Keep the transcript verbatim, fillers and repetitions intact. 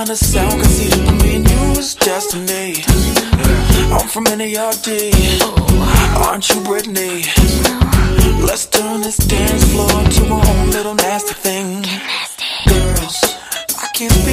the sound, can see that me and you is destiny. I'm from N A R D, aren't you Britney? Let's turn this dance floor into a whole little nasty thing. Girls, I can't